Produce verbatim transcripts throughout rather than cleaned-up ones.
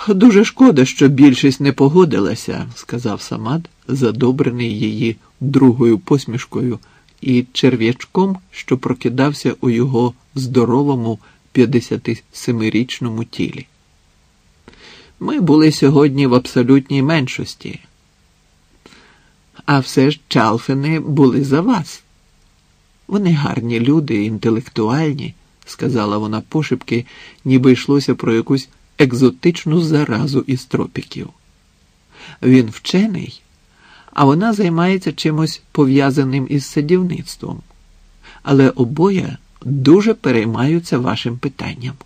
Дуже шкода, що більшість не погодилася, сказав Самат, задобрений її другою посмішкою і черв'ячком, що прокидався у його здоровому п'ятдесятисемирічному тілі. Ми були сьогодні в абсолютній меншості. А все ж Чалфени були за вас. Вони гарні люди, інтелектуальні, сказала вона пошепки, ніби йшлося про якусь екзотичну заразу із тропіків. Він вчений, а вона займається чимось пов'язаним із садівництвом. Але обоє дуже переймаються вашим питанням.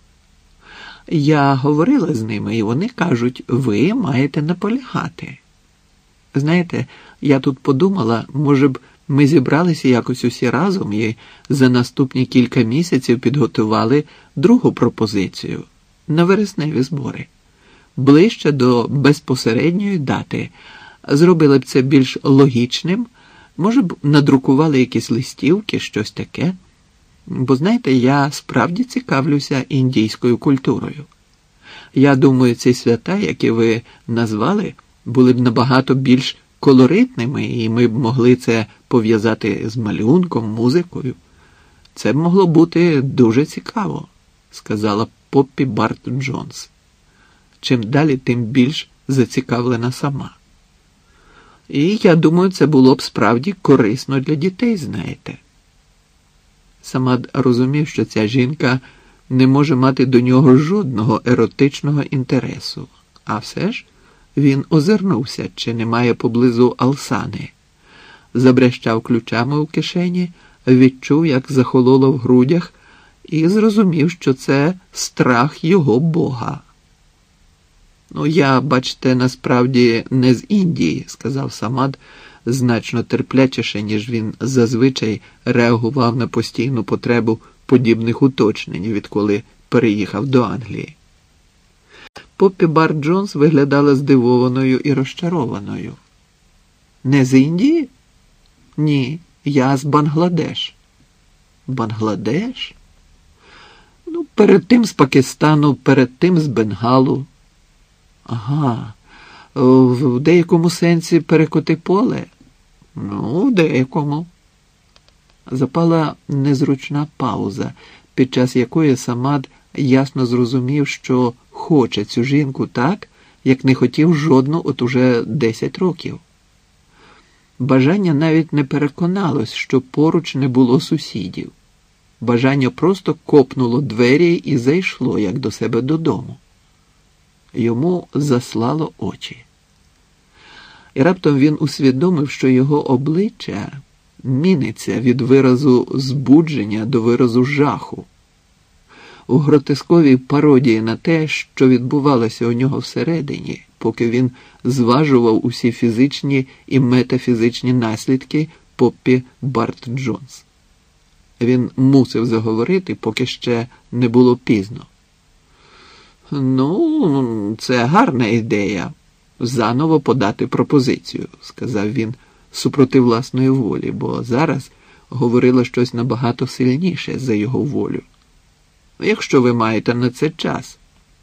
Я говорила з ними, і вони кажуть, ви маєте наполягати. Знаєте, я тут подумала, може б ми зібралися якось усі разом і за наступні кілька місяців підготували другу пропозицію на вересневі збори. Ближче до безпосередньої дати. Зробили б це більш логічним, може б надрукували якісь листівки, щось таке. Бо, знаєте, я справді цікавлюся індійською культурою. Я думаю, ці свята, які ви назвали, були б набагато більш колоритними, і ми б могли це пов'язати з малюнком, музикою. Це б могло бути дуже цікаво, сказала Поппі Барт Джонс. Чим далі, тим більш зацікавлена сама. І я думаю, це було б справді корисно для дітей, знаєте. Самат розумів, що ця жінка не може мати до нього жодного еротичного інтересу. А все ж він озирнувся, чи немає поблизу Алсани. Забрящав ключами у кишені, відчув, як захололо в грудях, і зрозумів, що це страх його Бога. «Ну, я, бачите, насправді не з Індії», – сказав Самат, значно терплячіше, ніж він зазвичай реагував на постійну потребу подібних уточнень, відколи переїхав до Англії. Поппі Барт Джонс виглядала здивованою і розчарованою. «Не з Індії? Ні, я з Бангладеш». «Бангладеш? Ну, перед тим з Пакистану, перед тим з Бенгалу». «Ага, в деякому сенсі перекоти поле?» «Ну, в деякому». Запала незручна пауза, під час якої Самат ясно зрозумів, що хоче цю жінку так, як не хотів жодну от уже десять років. Бажання навіть не переконалось, що поруч не було сусідів. Бажання просто копнуло двері і зайшло, як до себе додому. Йому заслало очі. І раптом він усвідомив, що його обличчя міниться від виразу збудження до виразу жаху. У гротесковій пародії на те, що відбувалося у нього всередині, поки він зважував усі фізичні і метафізичні наслідки Поппі Барт Джонс. Він мусив заговорити, поки ще не було пізно. «Ну, це гарна ідея – заново подати пропозицію», – сказав він супроти власної волі, бо зараз говорило щось набагато сильніше за його волю. «Якщо ви маєте на це час».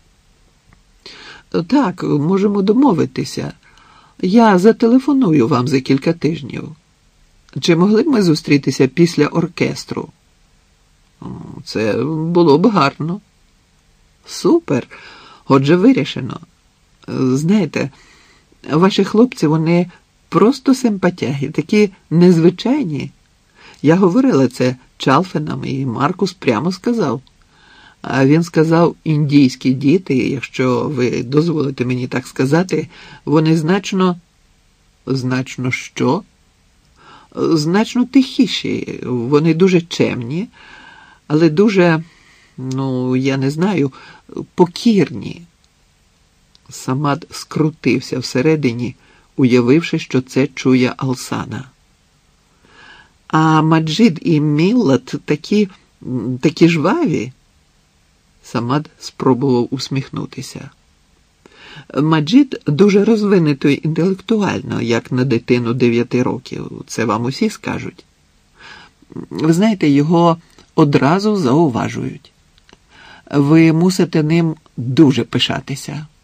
«Так, можемо домовитися. Я зателефоную вам за кілька тижнів. Чи могли б ми зустрітися після оркестру?» «Це було б гарно». «Супер! Отже, вирішено. Знаєте, ваші хлопці, вони просто симпатяги, такі незвичайні. Я говорила це Чалфенам, і Маркус прямо сказав. А він сказав, індійські діти, якщо ви дозволите мені так сказати, вони значно... Значно що? Значно тихіші. Вони дуже чемні, але дуже, ну, я не знаю, покірні». Самат скрутився всередині, уявивши, що це чує Алсана. «А Маджид і Міллат такі, такі жваві?» Самат спробував усміхнутися. «Маджид дуже розвинутий інтелектуально, як на дитину дев'яти років. Це вам усі скажуть. Ви знаєте, його одразу зауважують. Ви мусите ним дуже пишатися.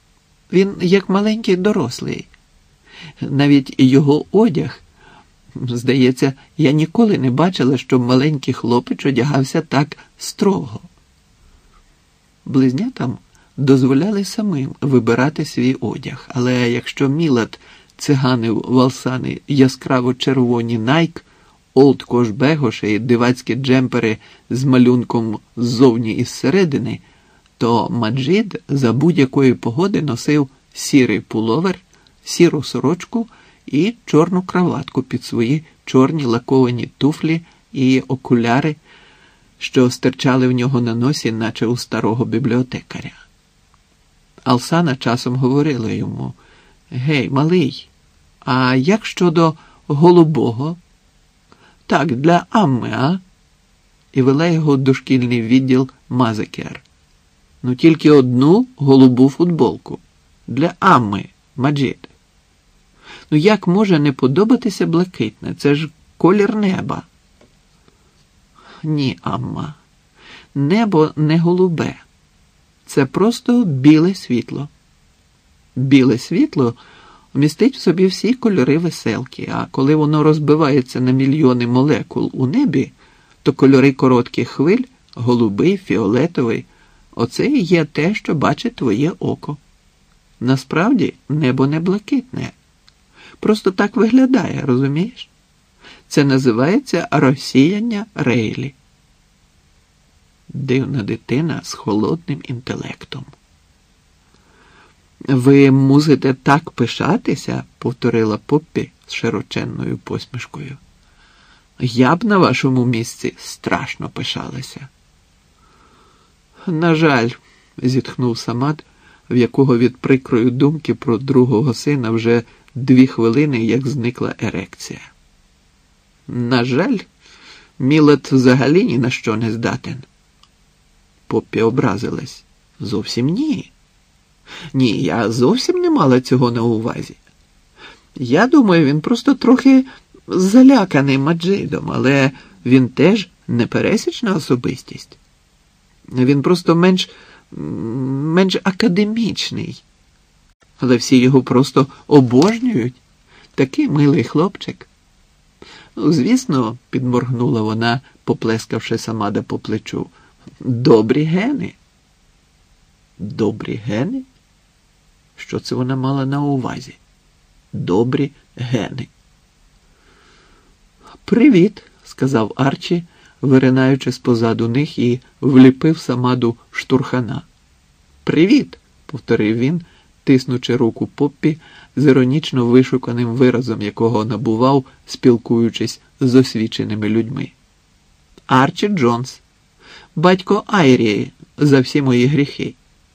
Він як маленький дорослий. Навіть його одяг, здається, я ніколи не бачила, щоб маленький хлопець одягався так строго. Близнятам дозволяли самим вибирати свій одяг, але якщо Мілад циганив валсани яскраво червоні Найк, Олд Кошбегоші і дивацькі джемпери з малюнком ззовні і зсередини, то Маджид за будь-якої погоди носив сірий пуловер, сіру сорочку і чорну краватку під свої чорні лаковані туфлі і окуляри, що стирчали в нього на носі, наче у старого бібліотекаря. Алсана часом говорила йому: «Гей, малий, а як щодо голубого? Так, для Амми, а?» І вела його в дошкільний відділ Мазекер. «Ну тільки одну голубу футболку. Для Амми, Маджид. Ну як може не подобатися блакитне? Це ж колір неба». «Ні, Амма, небо не голубе. Це просто біле світло. Біле світло вмістить в собі всі кольори веселки, а коли воно розбивається на мільйони молекул у небі, то кольори коротких хвиль – голубий, фіолетовий – оце і є те, що бачить твоє око. Насправді небо не блакитне. Просто так виглядає, розумієш? Це називається розсіяння Рейлі». Дивна дитина з холодним інтелектом. «Ви мусите так пишатися», – повторила Поппі з широченною посмішкою. «Я б на вашому місці страшно пишалася». «На жаль», – зітхнув Самат, в якого від прикрої думки про другого сина вже дві хвилини, як зникла ерекція. «На жаль, Мілад взагалі ні на що не здатен». Поппі образилась. «Зовсім ні. Ні, я зовсім не мала цього на увазі. Я думаю, він просто трохи заляканий Маджидом, але він теж непересічна особистість. Він просто менш, менш академічний. Але всі його просто обожнюють. Такий милий хлопчик». «Ну, звісно», – підморгнула вона, поплескавши Самада по плечу, – «добрі гени». «Добрі гени?» Що це вона мала на увазі? Добрі гени. «Привіт», – сказав Арчі, виринаючи спозаду них, і вліпив Самаду штурхана. «Привіт», – повторив він, тиснучи руку Поппі з іронічно вишуканим виразом, якого набував, спілкуючись з освіченими людьми. «Арчі Джонс, батько Айрії за всі мої гріхи».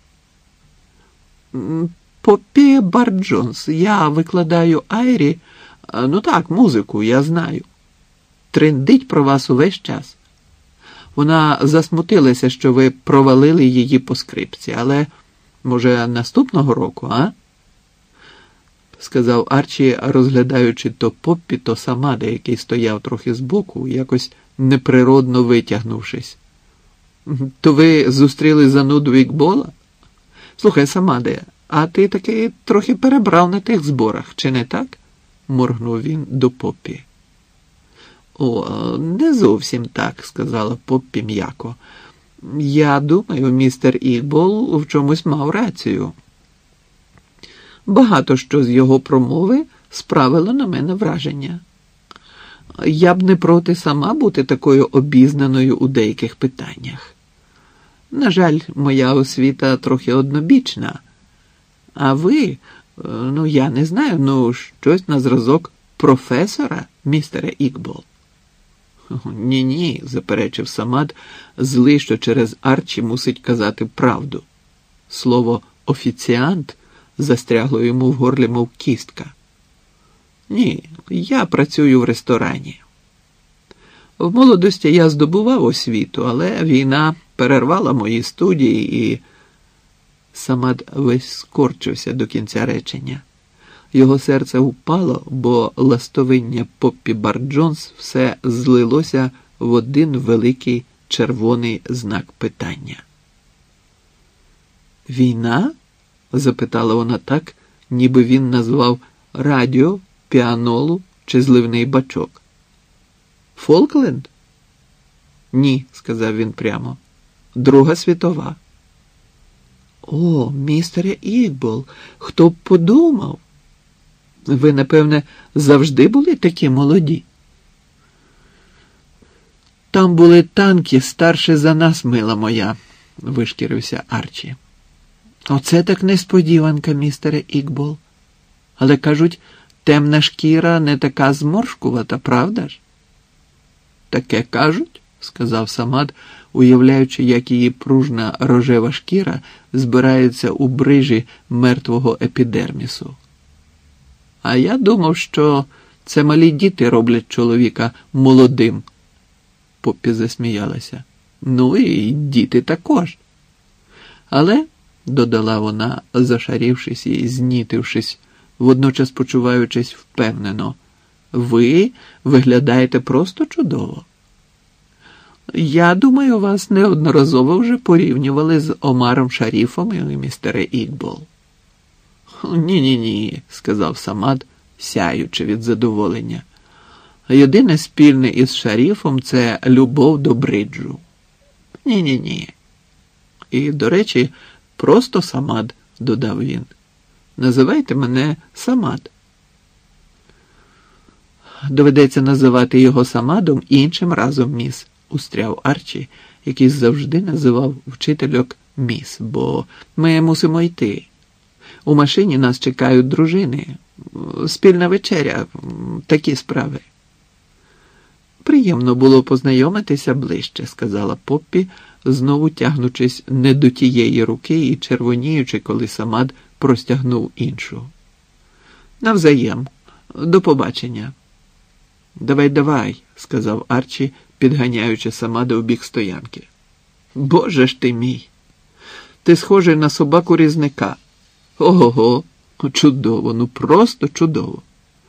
«Поппі Бар Джонс, я викладаю Айрі, ну так, музику, я знаю. Трендить про вас увесь час. Вона засмутилася, що ви провалили її по скрипці, але, може, наступного року, а?» Сказав Арчі, розглядаючи то Поппі, то Самада, який стояв трохи збоку, якось неприродно витягнувшись. «То ви зустріли зануду Ікбола? Слухай, Самаде, а ти таки трохи перебрав на тих зборах, чи не так?» – моргнув він до Поппі. «О, не зовсім так», – сказала Поппі м'яко. «Я думаю, містер Ікбол в чомусь мав рацію. Багато що з його промови справило на мене враження. Я б не проти сама бути такою обізнаною у деяких питаннях. На жаль, моя освіта трохи однобічна. А ви, ну я не знаю, ну щось на зразок професора, містере Ікбол». «Ні-ні», – заперечив Самад, злий, що через Арчі мусить казати правду. Слово «офіціант» застрягло йому в горлі, мов кістка. «Ні, я працюю в ресторані. В молодості я здобував освіту, але війна перервала мої студії і...» Самад весь скорчився до кінця речення. Його серце впало, бо ластовиння Поппі Бар Джонс все злилося в один великий червоний знак питання. «Війна?» запитала вона так, ніби він назвав радіо, піанолу чи зливний бачок. Фолкленд? Ні, сказав він прямо. Друга світова. О, містере Ікбол, хто б подумав? Ви, напевне, завжди були такі молоді? Там були танки старші за нас, мила моя, вишкірився Арчі. Оце так несподіванка, містере Ікбол. Але, кажуть, темна шкіра не така зморшкувата, правда ж? Таке кажуть, сказав Самад, уявляючи, як її пружна рожева шкіра збирається у брижі мертвого епідермісу. А я думав, що це малі діти роблять чоловіка молодим. Поппі засміялася. Ну і діти також. Але, додала вона, зашарівшись і знітившись, водночас почуваючись впевнено, ви виглядаєте просто чудово. Я думаю, вас неодноразово вже порівнювали з Омаром Шаріфом і містере Ікбол. Ні-ні-ні, сказав Самад, сяючи від задоволення. Єдине спільне із Шаріфом – це любов до бриджу. Ні-ні-ні. І, до речі, просто Самад, додав він. Називайте мене Самад. Доведеться називати його Самадом іншим разом, міс, устряв Арчі, який завжди називав вчительок міс, бо ми мусимо йти. У машині нас чекають дружини. Спільна вечеря, такі справи. Приємно було познайомитися ближче, сказала Поппі, знову тягнучись не до тієї руки і червоніючи, коли Самад простягнув іншу. Навзаєм. До побачення. Давай, давай, сказав Арчі, підганяючи Самада в бік стоянки. Боже ж ти мій! Ти схожий на собаку різника. Ого-го, чудово, ну просто чудово.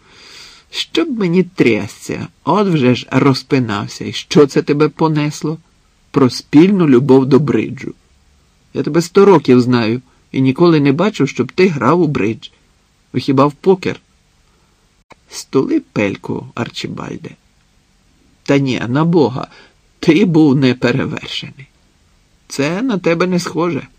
Щоб мені трясця, от вже ж розпинався. І що це тебе понесло? Про спільну любов до бриджу. Я тебе сто років знаю і ніколи не бачив, щоб ти грав у бридж. Хіба в покер? Стули пельку, Арчібальде. Та ні, на Бога, ти був неперевершений. Це на тебе не схоже.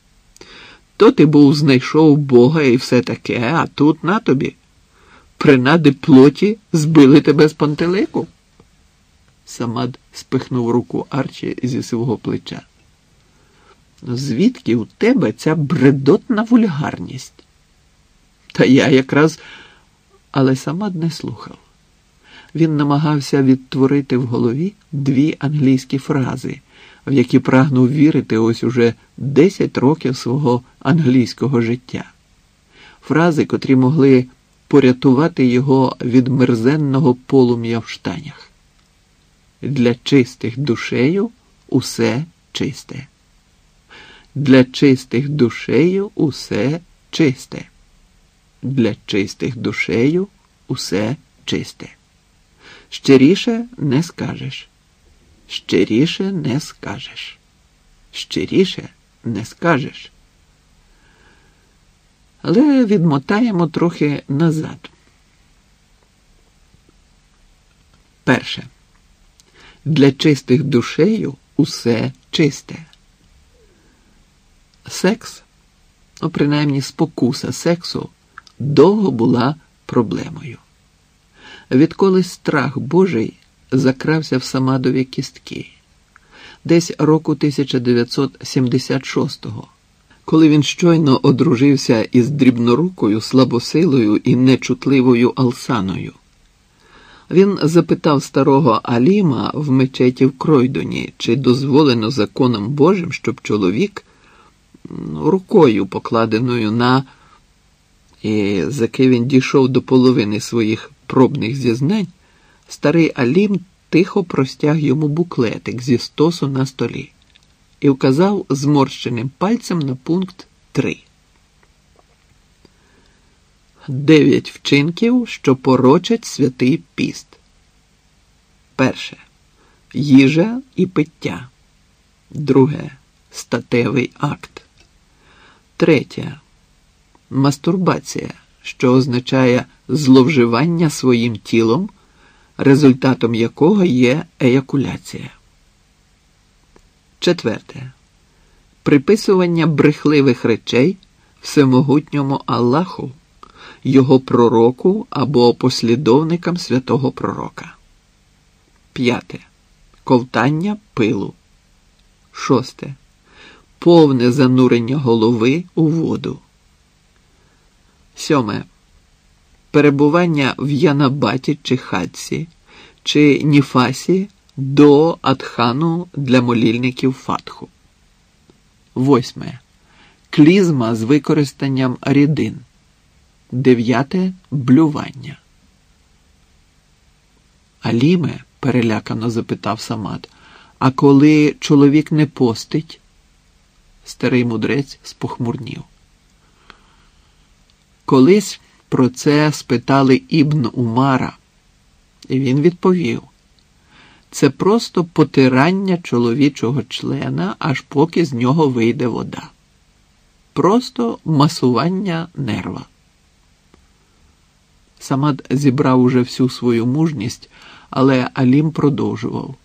То ти був знайшов Бога і все таке, а тут на тобі. Принади плоті збили тебе з пантелику. Самад спихнув руку Арчі зі свого плеча. Звідки у тебе ця бредотна вульгарність? Та я якраз... Але Самад не слухав. Він намагався відтворити в голові дві англійські фрази, в які прагнув вірити ось уже десять років свого англійського життя. Фрази, котрі могли порятувати його від мерзенного полум'я в штанях. Для чистих душею усе чисте. Для чистих душею усе чисте. Для чистих душею усе чисте. Щиріше не скажеш. Щиріше не скажеш. Щиріше не скажеш. Але відмотаємо трохи назад. Перше. Для чистих душею усе чисте. Секс, ну, принаймні спокуса сексу, довго була проблемою. Відколи страх Божий закрався в Самадові кістки. Десь року тисяча дев'ятсот сімдесят шостого, коли він щойно одружився із дрібнорукою, слабосилою і нечутливою Алсаною. Він запитав старого Аліма в мечеті в Кройдоні, чи дозволено законом Божим, щоб чоловік рукою, покладеною на... І заки він дійшов до половини своїх пробних зізнань, старий Алім тихо простяг йому буклетик зі стосу на столі і вказав зморщеним пальцем на пункт три. Дев'ять вчинків, що порочать святий піст. Перше. Їжа і пиття. Друге. Статевий акт. Третє. мастурбація, що означає зловживання своїм тілом, результатом якого є еякуляція. Четверте. Приписування брехливих речей всемогутньому Аллаху, його пророку або послідовникам святого пророка. П'яте. Ковтання пилу. Шосте. Повне занурення голови у воду. Сьоме. Перебування в Янабаті чи Хатсі, чи Ніфасі до Адхану для молільників Фатху. Восьме. Клізма з використанням рідин. Дев'яте. Блювання. Аліме, перелякано запитав Самад, а коли чоловік не постить? Старий мудрець спохмурнів. Колись про це спитали Ібн Умара, і він відповів: це просто потирання чоловічого члена, аж поки з нього вийде вода. Просто масування нерва. Самад зібрав уже всю свою мужність, але Алім продовжував.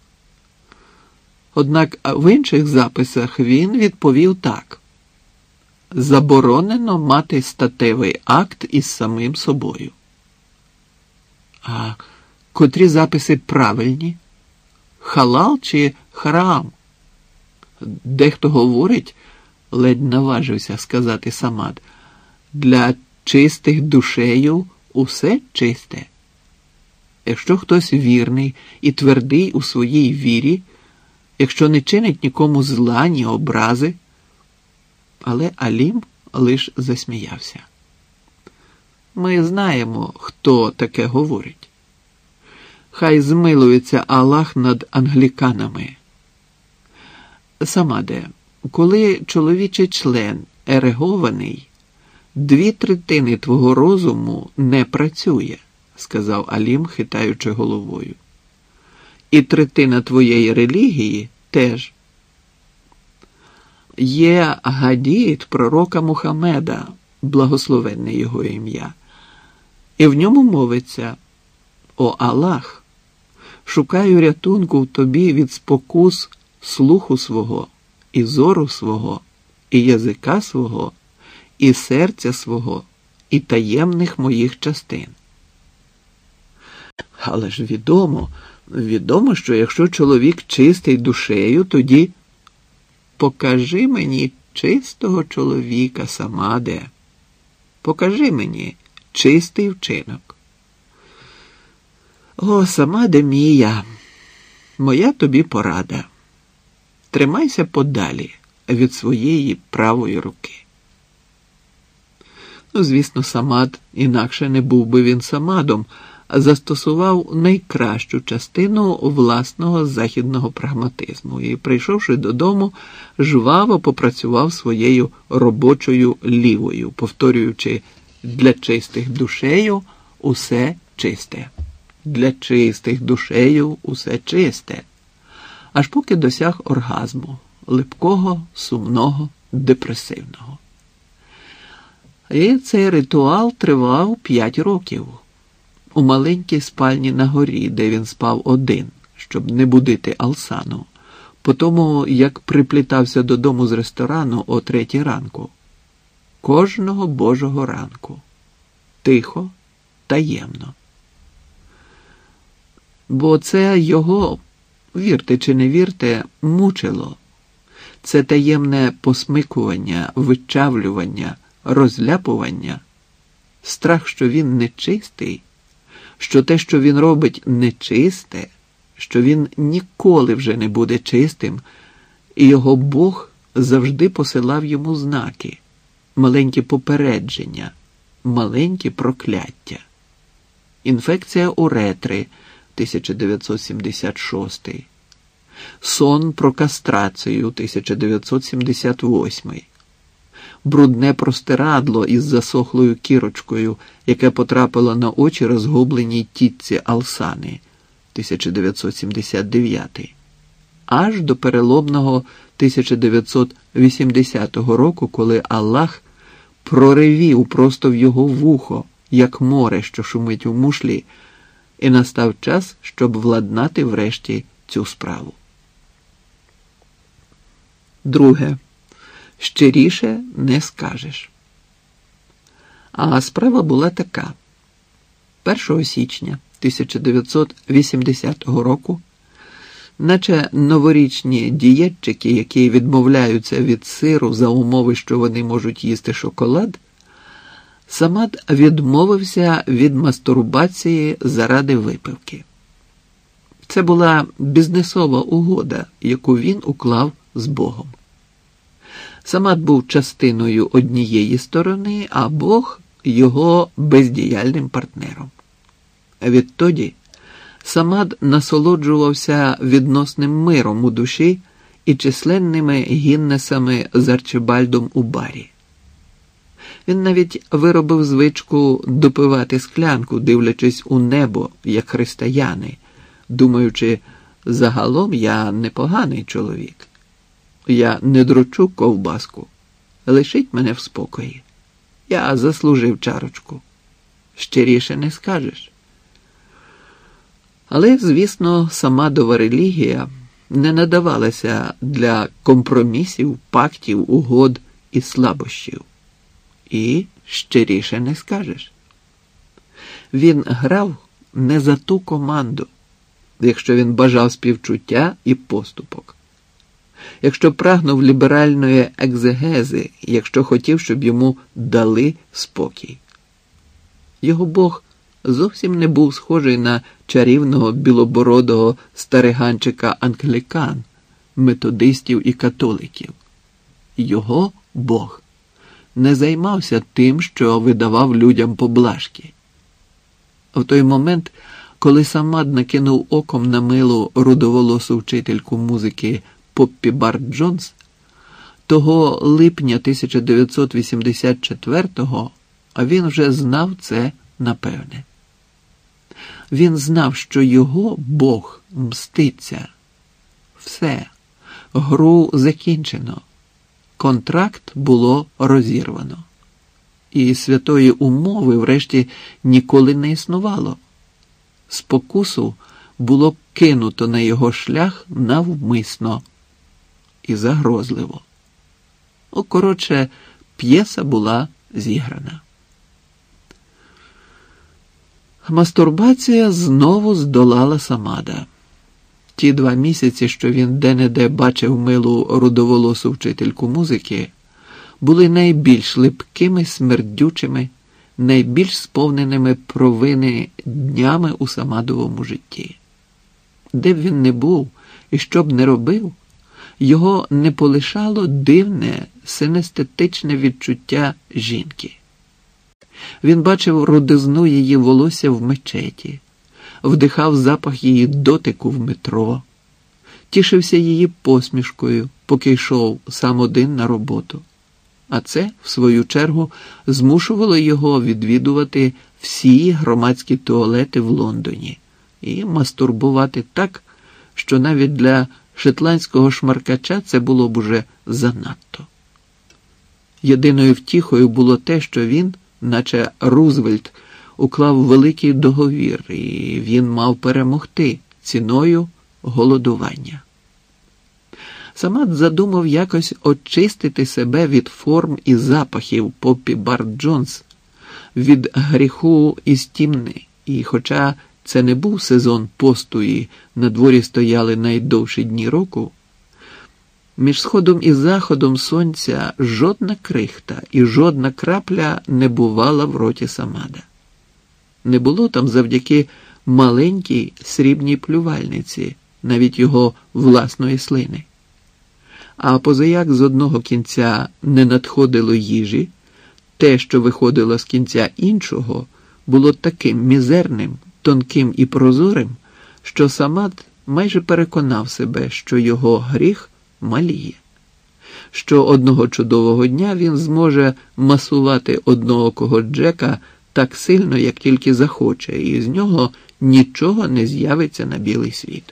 Однак в інших записах він відповів так: заборонено мати статевий акт із самим собою. А котрі записи правильні? Халал чи харам? Дехто говорить, ледь наважився сказати Самад, для чистих душею усе чисте. Якщо хтось вірний і твердий у своїй вірі, якщо не чинить нікому зла, ні образи. Але Алім лиш засміявся. Ми знаємо, хто таке говорить. Хай змилується Аллах над англіканами. Самаде, коли чоловічий член ерегований, дві третини твого розуму не працює, сказав Алім, хитаючи головою. І третина твоєї релігії теж. Є гадіт пророка Мухаммеда, благословенне його ім'я, і в ньому мовиться: «О Аллах, шукаю рятунку в тобі від спокус слуху свого, і зору свого, і язика свого, і серця свого, і таємних моїх частин». Але ж відомо, відомо, що якщо чоловік чистий душею, тоді покажи мені чистого чоловіка, Самаде. Покажи мені чистий вчинок. О, Самаде мія, моя тобі порада. Тримайся подалі від своєї правої руки. Ну, звісно, Самад, інакше не був би він Самадом, застосував найкращу частину власного західного прагматизму і, прийшовши додому, жваво попрацював своєю робочою лівою, повторюючи: «Для чистих душею усе чисте, для чистих душею усе чисте», аж поки досяг оргазму, липкого, сумного, депресивного. І цей ритуал тривав п'ять років. У маленькій спальні на горі, де він спав один, щоб не будити Алсану, по тому, як приплітався додому з ресторану о третій ранку. Кожного божого ранку. Тихо, таємно. Бо це його, вірте чи не вірте, мучило. Це таємне посмикування, вичавлювання, розляпування, страх, що він нечистий, що те, що він робить, нечисте, що він ніколи вже не буде чистим, і його Бог завжди посилав йому знаки, маленькі попередження, маленькі прокляття. Інфекція уретри, тисяча дев'ятсот сімдесят шостий, сон про кастрацію, тисяча дев'ятсот сімдесят восьмий, брудне простирадло із засохлою кірочкою, яке потрапило на очі розгубленій тітці Алсани, тисяча дев'ятсот сімдесят дев'ятий, аж до переломного тисяча дев'ятсот вісімдесятого року, коли Аллах проревів просто в його вухо, як море, що шумить у мушлі, і настав час, щоб владнати врешті цю справу. Друге. Щиріше не скажеш. А справа була така. першого січня тисяча дев'ятсот вісімдесятого року, наче новорічні дієтчики, які відмовляються від сиру за умови, що вони можуть їсти шоколад, Самад відмовився від мастурбації заради випивки. Це була бізнесова угода, яку він уклав з Богом. Самад був частиною однієї сторони, а Бог – його бездіяльним партнером. Відтоді Самад насолоджувався відносним миром у душі і численними гіннесами з Арчибальдом у барі. Він навіть виробив звичку допивати склянку, дивлячись у небо, як християни, думаючи, загалом я непоганий чоловік. Я не дрочу ковбаску. Лишіть мене в спокої. Я заслужив чарочку. Щиріше не скажеш. Але, звісно, Самадова релігія не надавалася для компромісів, пактів, угод і слабощів. І щиріше не скажеш. Він грав не за ту команду, якщо він бажав співчуття і поступок. Якщо прагнув ліберальної екзегези, якщо хотів, щоб йому дали спокій. Його Бог зовсім не був схожий на чарівного білобородого стариганчика-англікан, методистів і католиків. Його Бог не займався тим, що видавав людям поблажки. В той момент, коли Самад накинув оком на милу рудоволосу вчительку музики Поппі Барт Джонс, того липня тисяча дев'ятсот вісімдесят четвертого він вже знав це напевне. Він знав, що його Бог мститься. Все, гру закінчено. Контракт було розірвано. І святої умови врешті ніколи не існувало. Спокусу було кинуто на його шлях навмисно і загрозливо. О, коротше, п'єса була зіграна. Мастурбація знову здолала Самада. Ті два місяці, що він де-не-де бачив милу рудоволосу вчительку музики, були найбільш липкими, смердючими, найбільш сповненими провини днями у Самадовому житті. Де б він не був і що б не робив, його не полишало дивне, синестетичне відчуття жінки. Він бачив рудизну її волосся в мечеті, вдихав запах її дотику в метро, тішився її посмішкою, поки йшов сам один на роботу. А це, в свою чергу, змушувало його відвідувати всі громадські туалети в Лондоні і мастурбувати так, що навіть для шотландського шмаркача це було б уже занадто. Єдиною втіхою було те, що він, наче Рузвельт, уклав великий договір, і він мав перемогти ціною голодування. Самад задумав якось очистити себе від форм і запахів Поппі Барт Джонс, від гріху і стімни, і хоча це не був сезон посту і на дворі стояли найдовші дні року, між сходом і заходом сонця жодна крихта і жодна крапля не бувала в роті Самада. Не було там завдяки маленькій срібній плювальниці, навіть його власної слини. А позаяк з одного кінця не надходило їжі, те, що виходило з кінця іншого, було таким мізерним, тонким і прозорим, що Самад майже переконав себе, що його гріх маліє, що одного чудового дня він зможе масувати одноокого Джека так сильно, як тільки захоче, і з нього нічого не з'явиться на білий світ.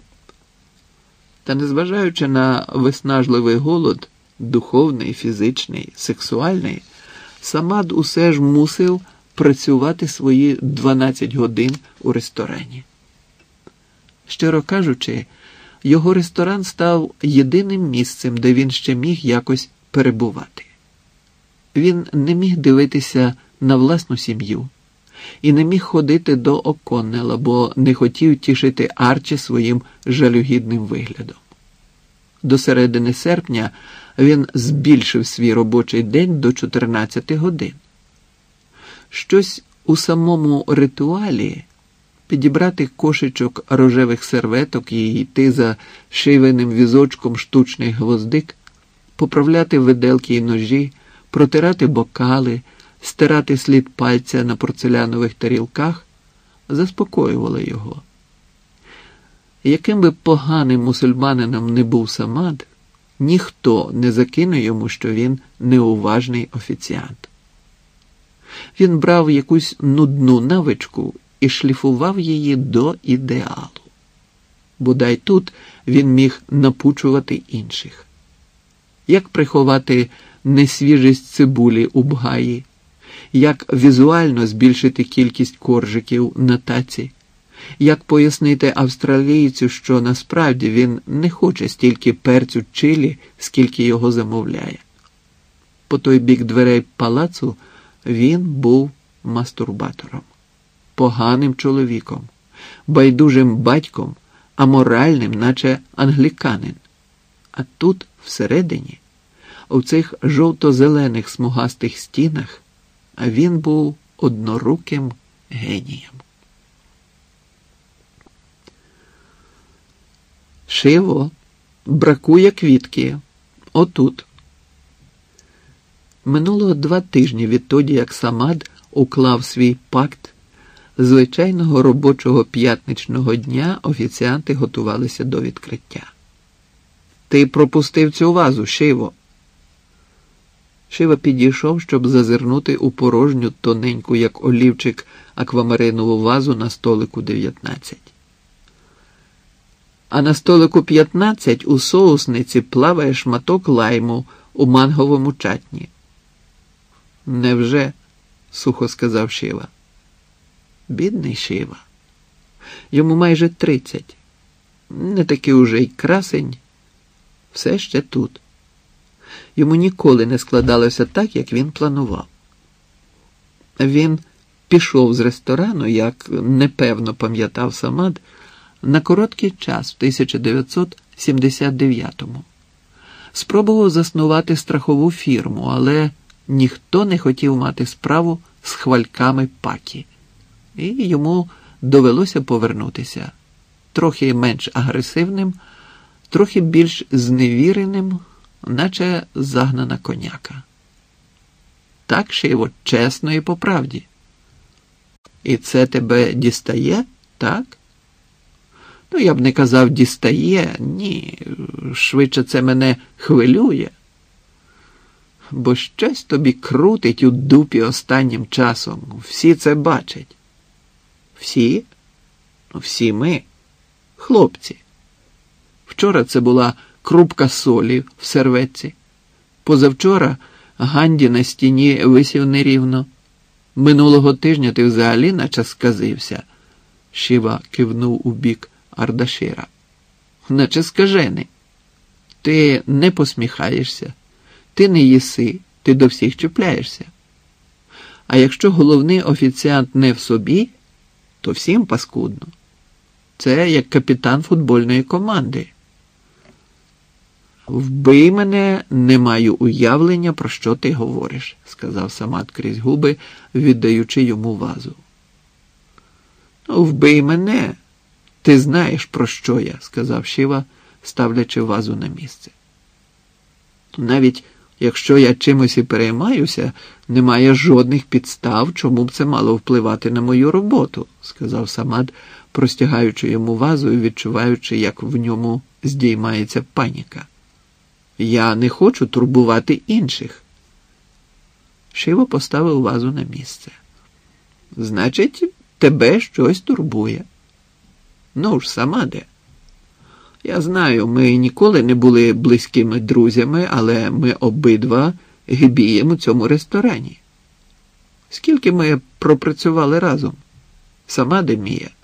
Та незважаючи на виснажливий голод, духовний, фізичний, сексуальний, Самад усе ж мусив працювати свої дванадцять годин у ресторані. Щиро кажучи, його ресторан став єдиним місцем, де він ще міг якось перебувати. Він не міг дивитися на власну сім'ю і не міг ходити до Оконнела, бо не хотів тішити Арчі своїм жалюгідним виглядом. До середини серпня він збільшив свій робочий день до чотирнадцяти годин. Щось у самому ритуалі підібрати кошечок рожевих серветок і йти за шивеним візочком штучних гвоздик, поправляти виделки й ножі, протирати бокали, стирати слід пальця на порцелянових тарілках, заспокоювало його. Яким би поганим мусульманином не був Самад, ніхто не закине йому, що він неуважний офіціант. Він брав якусь нудну навичку і шліфував її до ідеалу. Бодай тут він міг напучувати інших. Як приховати несвіжість цибулі у бгаї, як візуально збільшити кількість коржиків на таці, як пояснити австралійцю, що насправді він не хоче стільки перцю чилі, скільки його замовляє. По той бік дверей палацу він був мастурбатором, поганим чоловіком, байдужим батьком, аморальним, наче англіканин. А тут, всередині, у цих жовто-зелених смугастих стінах, він був одноруким генієм. Шиво, бракує квітки. Отут. Минуло два тижні відтоді, як Самад уклав свій пакт. Звичайного робочого п'ятничного дня офіціанти готувалися до відкриття. «Ти пропустив цю вазу, Шиво!» Шива підійшов, щоб зазирнути у порожню, тоненьку, як олівчик, аквамаринову вазу на столику дев'ятнадцять. А на столику п'ятнадцять у соусниці плаває шматок лайму у манговому чатні. «Невже?» – сухо сказав Шива. Бідний Шива. Йому майже тридцять. Не такий уже й красень. Все ще тут. Йому ніколи не складалося так, як він планував. Він пішов з ресторану, як непевно пам'ятав Самад, на короткий час в тисяча дев'ятсот сімдесят дев'ятому. Спробував заснувати страхову фірму, але ніхто не хотів мати справу з хвальками Пакі. І йому довелося повернутися. Трохи менш агресивним, трохи більш зневіреним, наче загнана коняка. Так, Шиво, чесно і по правді. І це тебе дістає, так? Ну, я б не казав дістає, ні, швидше це мене хвилює. Бо щось тобі крутить у дупі останнім часом, всі це бачать. Всі? Ну, всі ми, хлопці. Вчора це була крупка солі в серветці. Позавчора Ганді на стіні висів нерівно. Минулого тижня ти взагалі наче сказився. Шива кивнув у бік Ардашира. Наче скажений. Ти не посміхаєшся, ти не їси, ти до всіх чіпляєшся. А якщо головний офіціант не в собі, то всім паскудно. Це як капітан футбольної команди. «Вбий мене, не маю уявлення, про що ти говориш», – сказав Самад крізь губи, віддаючи йому вазу. «Ну, вбий мене, ти знаєш, про що я», – сказав Шива, ставлячи вазу на місце. «Навіть якщо я чимось і переймаюся, немає жодних підстав, чому б це мало впливати на мою роботу», – сказав Самад, простягаючи йому вазу і відчуваючи, як в ньому здіймається паніка. «Я не хочу турбувати інших». Шива поставив вазу на місце. «Значить, тебе щось турбує». «Ну ж, Самаде, я знаю, ми ніколи не були близькими друзями, але ми обидва гібіємо у цьому ресторані. Скільки ми пропрацювали разом? Сама Демія.